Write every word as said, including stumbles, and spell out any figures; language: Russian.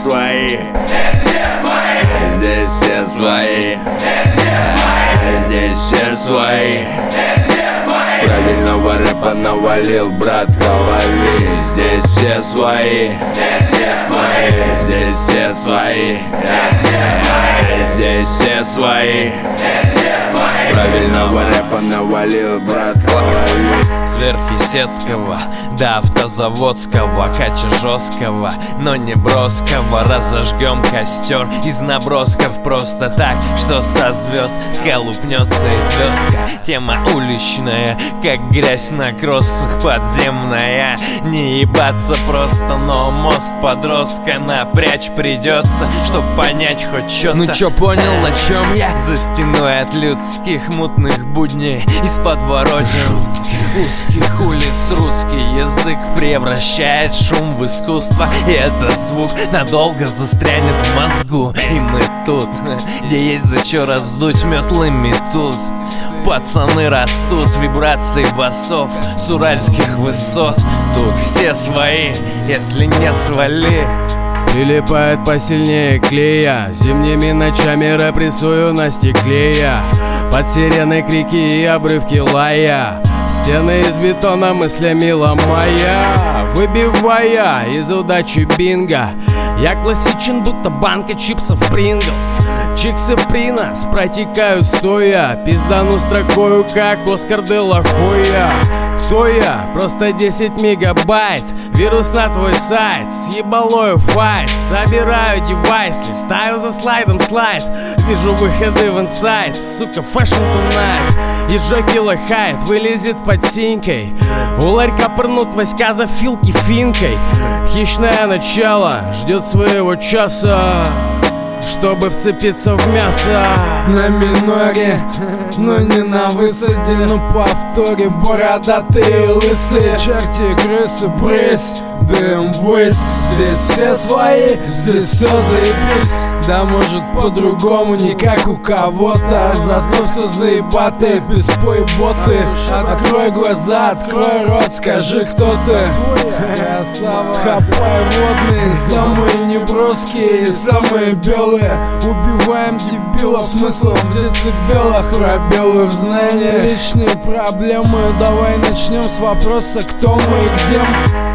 свои, здесь все свои, здесь все свои. Правильного рэпа навалил, брат, ковали. Здесь все свои, здесь все свои, здесь все свои. Правильного рэпа навалил, брат, ковали. Сверхъестественного до автозаводского, кача жесткого, но не броского. Разожгем костер из набросков просто так, что со звезд сколупнется и звездка. Тема уличная, как грязь на кроссах, подземная. Не ебаться просто, но мозг подростка напрячь придется, чтоб понять хоть что-то. Ну чё, понял, на чем я? За стеной от людских мутных будней, из подворотен узких улиц русский язык превращает шум в искусство. И этот звук надолго застрянет в мозгу. И мы тут, где есть за чё раздуть, метлы метут. Пацаны растут, вибрации басов с уральских высот. Тут все свои, если нет, свали. Прилипает посильнее клея, зимними ночами рэп рисую на стекле я. Под сирены крики и обрывки лая, стены из бетона мыслями ломая, выбивая из удачи бинго. Я классичен, будто банка чипсов Принглс. Чиксы Принос протекают стоя, пиздану строкою, как Оскар де ла Хойя. Кто я? Просто десять мегабайт. Вирус на твой сайт, съебалою файт. Собираю девайс, листаю за слайдом слайд. Вижу выходы в инсайт, сука, fashion tonight. И Джоки лохает, вылезет под синькой. У ларька пырнут Васька за филки финкой. Хищное начало ждет своего часа, чтобы вцепиться в мясо. На миноре, но не на высоте, но повторе бородатые лысые. Черти, крысы, брысь, дым ввысь. Здесь все свои, здесь все заебись. Да может по-другому, не как у кого-то. Зато все заебатые, без поеботы. Открой глаза, открой рот, скажи, кто ты. Хапай водные, самые неброские, самые белые. Убиваем дебилов смыслом в децибелах, пробелы в знании. Личные проблемы, давай начнем с вопроса, кто мы и где мы.